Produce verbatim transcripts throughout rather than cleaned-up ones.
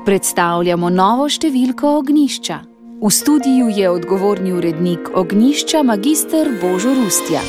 Predstavljamo novo številko Ognjišča. V studiu je odgovorni urednik Ognjišča, magister Božo Rustja.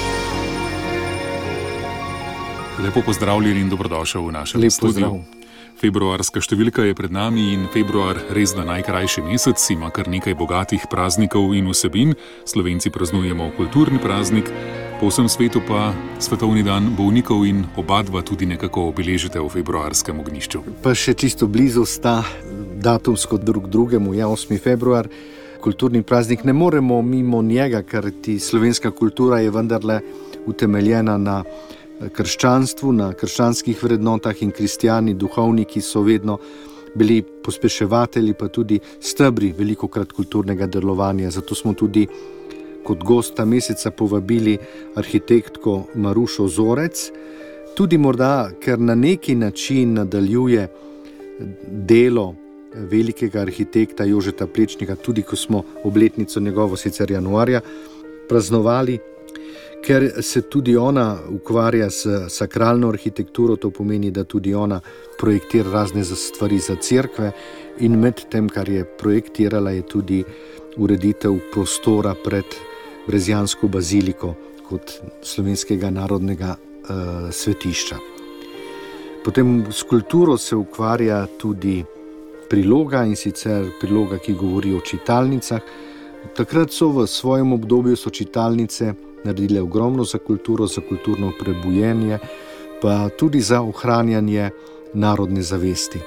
Lepo pozdravljeni in dobrodošel v našem Lep studiu. pozdrav. Februarska številka je pred nami in februar res da najkrajši mesec, ima kar nekaj bogatih praznikov in vsebin. Slovenci praznujemo kulturni praznik, po vsem svetu pa svetovni dan bolnikov in oba dva tudi nekako obeležite v februarskem Ognjišču. Pa še čisto blizu sta datumsko drug drugemu, ja, osmi februar. Kulturni praznik ne moremo mimo njega, ker ti slovenska kultura je vendarle utemeljena na krščanstvu, na krščanskih vrednotah in kristjani, duhovniki so vedno bili pospeševatelji, pa tudi stebri velikokrat kulturnega delovanja. Zato smo tudi kot gosta meseca povabili arhitektko Marušo Zorec, tudi morda, ker na neki način nadaljuje delo velikega arhitekta Jožeta Plečnika, tudi ko smo obletnico njegovo sicer januarja praznovali, ker se tudi ona ukvarja s sakralno arhitekturo, to pomeni, da tudi ona projektira razne stvari za cerkve in med tem, kar je projektirala, je tudi ureditev prostora pred Brezjansko baziliko kot slovenskega narodnega uh, svetišča. Potem s kulturo se ukvarja tudi priloga, in sicer priloga, ki govori o čitalnicah. Takrat so v svojem obdobju so čitalnice naredile ogromno za kulturo, za kulturno prebujenje, pa tudi za ohranjanje narodne zavesti.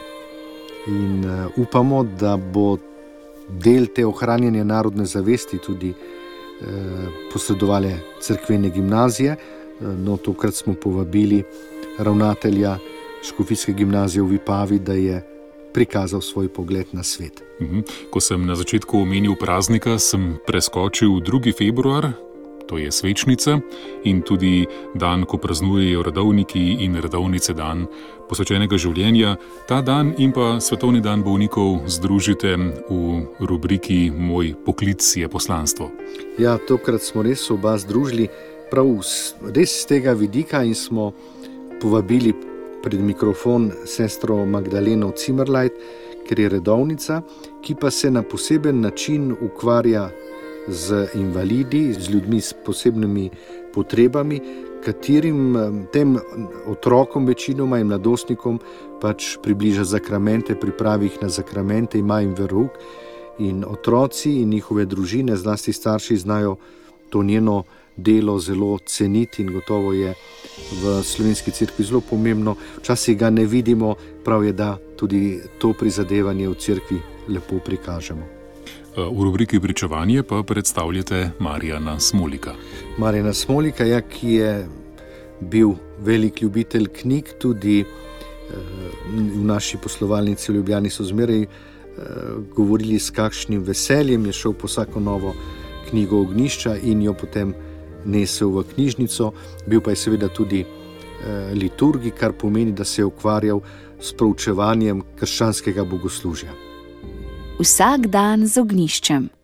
In uh, upamo, da bo del te ohranjanja narodne zavesti tudi uh, posredovale cerkvene gimnazije. Uh, no, tokrat smo povabili ravnatelja Škofijske gimnazije v Vipavi, da je prikazal svoj pogled na svet. Mhm. Ko sem na začetku omenil praznika, sem preskočil drugi februar, to je svečnica, in tudi dan, ko praznujejo redovniki in redovnice, dan posvečenega življenja. Ta dan in pa svetovni dan bolnikov združite v rubriki Moj poklic je poslanstvo. Ja, tokrat smo res oba združili prav res z tega vidika in smo povabili pred mikrofon sestro Magdaleno Cimerlajt, ker je redovnica, ki pa se na poseben način ukvarja z invalidi, z ljudmi s posebnimi potrebami, katerim tem otrokom večinoma in mladostnikom pač približa zakramente, pripravi jih na zakramente, ima jim verouk, in otroci in njihove družine, zlasti starši, znajo to njeno delo zelo ceniti in gotovo je v slovenski cerkvi zelo pomembno. Včasih ga ne vidimo, prav je, da tudi to prizadevanje v cerkvi lepo prikažemo. V rubriki Pričevanje pa predstavljate Marjana Smolika. Marjana Smolika, ja, ki je bil velik ljubitelj knjig, tudi v naši poslovalnici v Ljubljani so zmeraj govorili, s kakšnim veseljem je šel po vsako novo knjigo Ognjišča in jo potem nesel v knjižnico. Bil pa je seveda tudi liturgik, kar pomeni, da se je ukvarjal s proučevanjem krščanskega bogoslužja. Vsak dan z Ognjiščem.